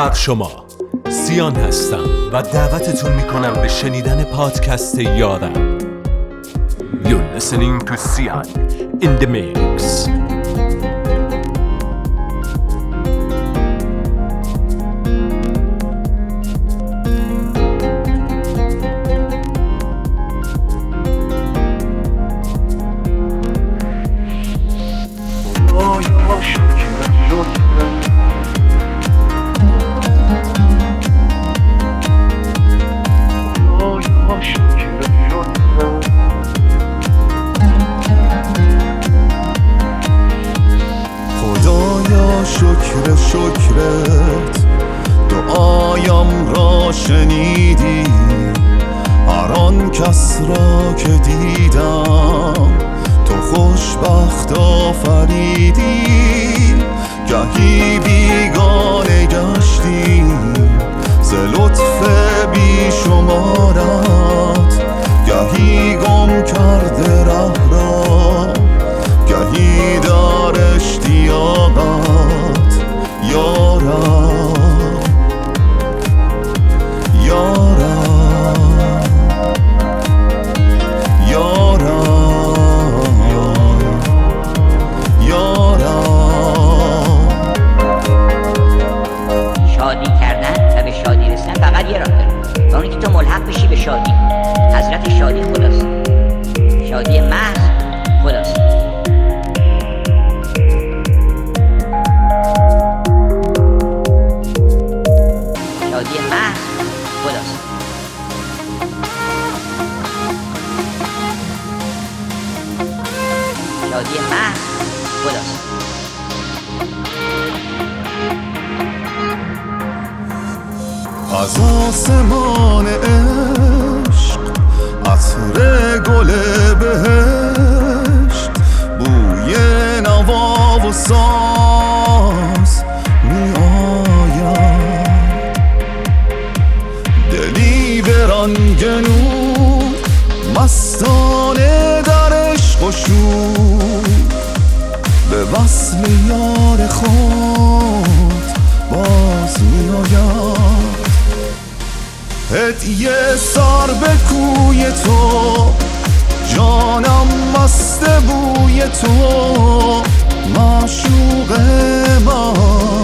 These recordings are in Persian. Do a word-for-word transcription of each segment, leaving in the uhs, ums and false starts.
بر شما. سیان هستم و دعوتتون میکنم به شنیدن پادکست یارم. You're listening to Sian in the mix. شکر شکرت دعایم را شنیدی، هر آن کس را که دیدم تو خوشبخت آفریدی. گهی بیگانه گشتیم ز لطف بی شمارت، گهی گم کرده ره را، گهی در اشتیاقت یارم یارم یارم یارم. شادی کردن و به شادی رسیدن فقط یه راه داره، و اونی که تو ملحق بشی به شادی. حضرت شادی خداست، شادی محض خداست. شادی محض خداست. شادی محض خداست. از آسمان عشق عطر گل بهشت، بوی نوا و ساز می آید. دلی به رنگ نور مستانه در عشق و شور، به وصل یار خود باز می آید. هدیه سر به کوی تو، جانم مست بوی تو، معشوق من،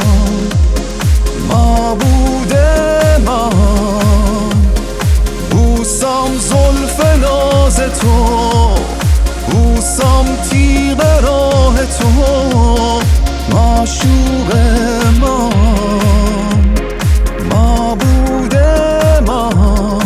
معبود من. بوسم زلف ناز تو، بوسم تیغ راه تو، معشوق من، معبود من.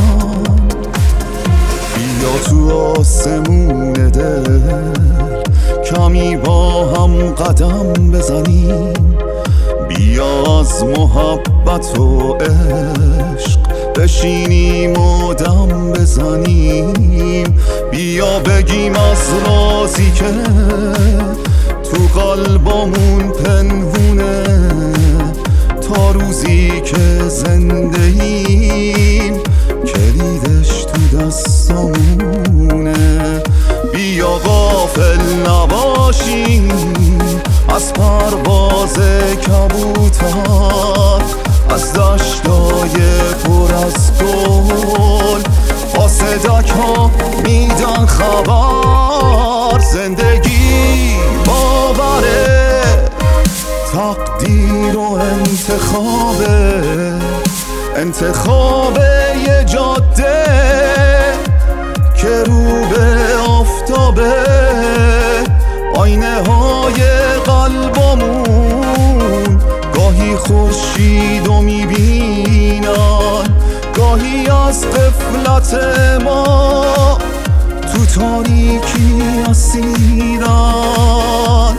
بیا تو آسمون دل کمی با هم قدم بزنیم، بیا از محبت و عشق بشینیم و دم بزنیم. بیا بگیم از رازی که تو قلبمون پنهونه، تا روزی که زنده ایم کلیدش تو دستمونه. بیا غافل نباشیم از پرواز کبوتر، از دشتای پر از گل فاسدک ها میدن خبر. زندگی باوره، تقدیر و انتخابه، انتخاب یه جاده که رو به آفتابه. آینه های قلبمون گاهی خورشیدو میبینن، گاهی از غفلت ما تو تاریکی اسیرن.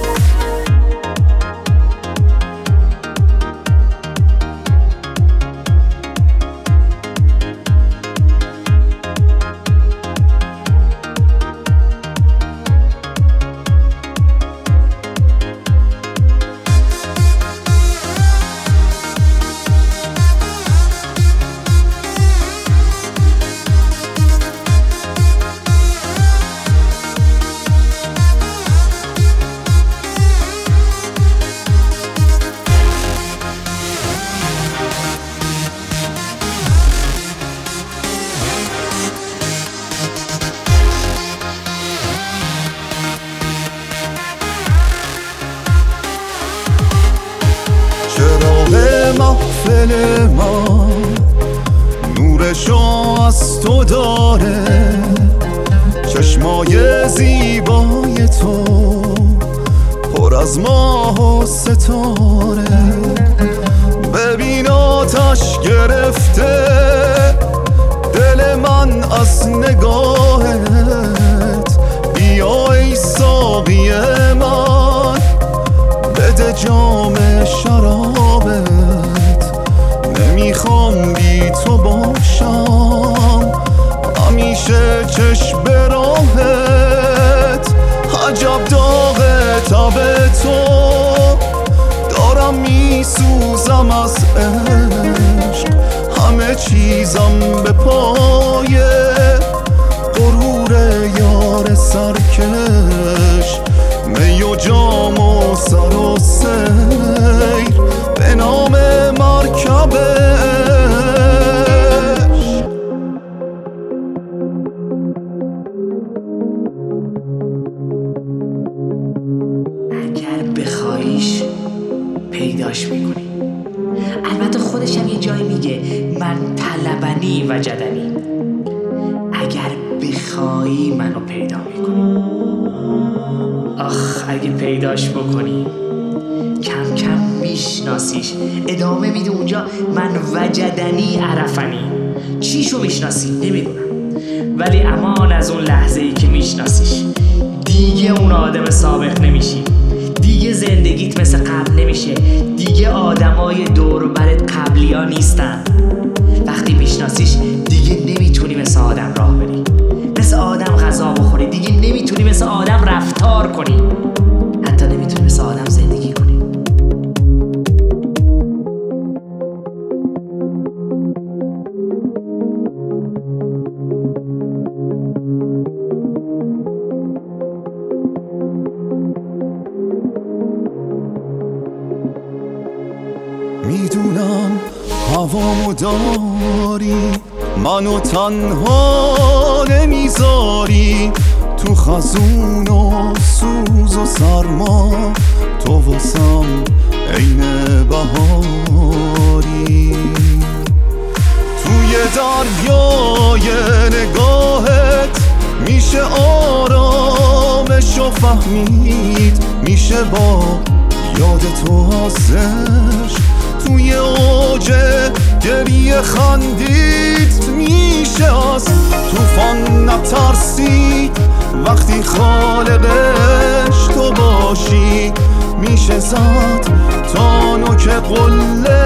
محفل من نورشو از تو داره، چشمای زیبای تو پر از ماه و ستاره. ببین آتش گرفته دل من از نگاهت، بیا ای ساقی من بده جام شرابت. نمیخوام بی تو باشم همیشه چشم به راهت. عجب داغ تب تو دارم میسوزم از عشق، همه چیزم به پای غرور یار سرکش. می و جام و سر و سیر به نام مرکبش. اگر بخوایش پیداش میکنی. البته خودش هم یه جایی میگه من طلبنی و جدنی. اگر بخوایی منو پیدا میکنی. آخ اگه پیداش بکنی کم کم میشناسیش. ادامه میده اونجا من وجدنی عرفنی. چیشو میشناسی نمیدونم، ولی امان از اون لحظه ای که میشناسیش دیگه اون آدم سابق نمیشی. دیگه زندگیت مثل قبل نمیشه. دیگه آدمای دور برت قبلی ها نیستن. وقتی میشناسیش دیگه نمیتونی مثل آدم راه بری، مثل آدم غذا بخوری. دیگه نمیتونی مثل آدم رفتار کنی، حتی نمیتونی مثل آدم زندگی کنی. میدونم هوامو داری، منو تنها نمیذاری. تو خزون و سوز و سرما تو واسم عین بهاری. توی دریای نگاهت میشه آرامشو فهمید، میشه با یاد تو آسش. توی اوج گریه خندید، میشه از توفان نترسید. وقتی خالقش تو باشی میشه زد تا نوک قله